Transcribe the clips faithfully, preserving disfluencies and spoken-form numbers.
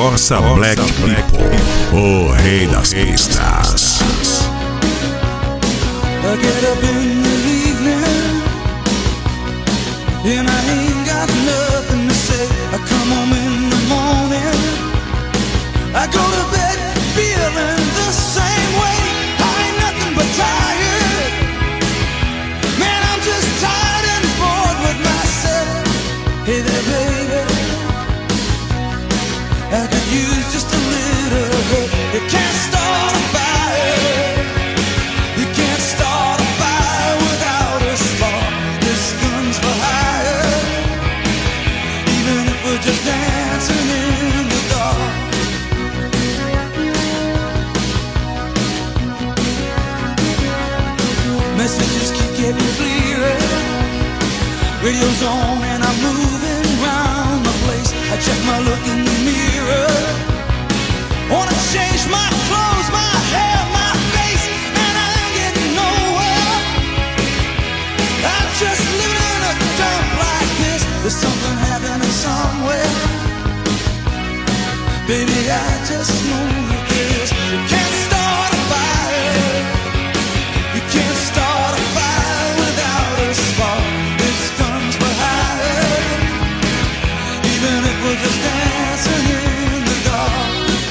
Corsa Black People, o rei das pistas. I get up in the evening and I ain't got nothing to say. I come home in the morning, I go to bed feeling the same way. I ain't nothing but tired, man, I'm just tired and bored with myself. Hey there baby, I could use just a little help. You can't start a fire, you can't start a fire without a spark. This gun's for hire, even if we're just dancing in the dark. Messages keep getting clearer, radio's on and I'm moving round the place. I check my look in the mirror, wanna change my clothes, my hair, my face, and I ain't getting nowhere. I'm just living in a dump like this. There's something happening somewhere, baby, I just know this. You can't start a fire, you can't start a fire without a spark. This gun's for hire, even if we're just dancing in the dark.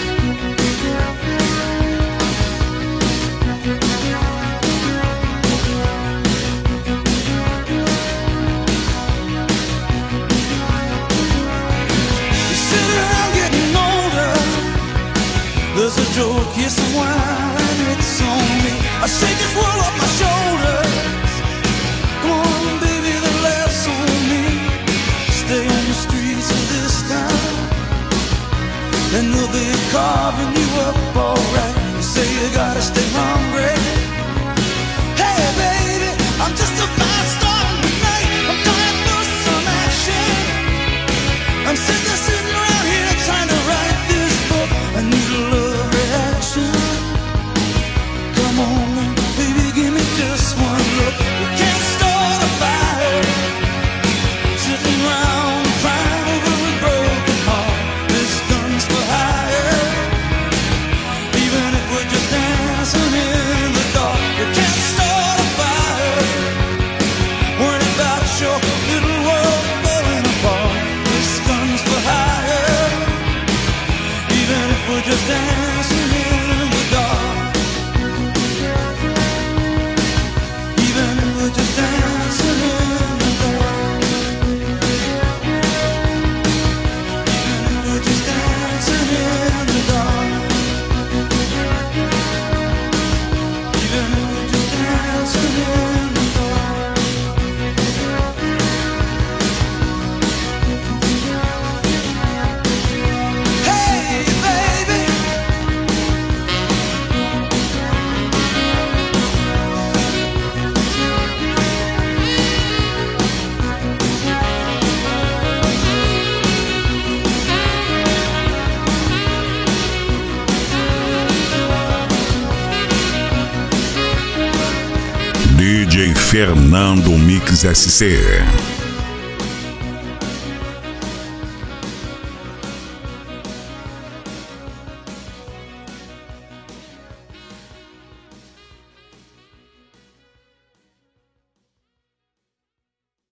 You sit around getting older, there's a joke, here's some wine, it's on me. I shake this world off my shoulders. Come on, baby, the laughs on me. Stay on the streets of this town, and they'll be carving you up alright. You say you gotta stay hungry. Hey, baby, I'm just a fast starting tonight. I'm dying for some action. I'm sitting there, sitting around here trying to write this book. I need a love reaction. Come on, baby, give me just one look. You can't start a fire, sitting around crying over a broken heart. This gun's for hire, even if we're just dancing in the dark. You can't start a fire, worrying about your little world falling apart. This gun's for hire, even if we're just dancing in the dark. Even if we're just dancing in the dark. Even if we're just dancing in the dark. Even if we're just dancing in the dark. Hey, baby. D J Fernando Mix S C.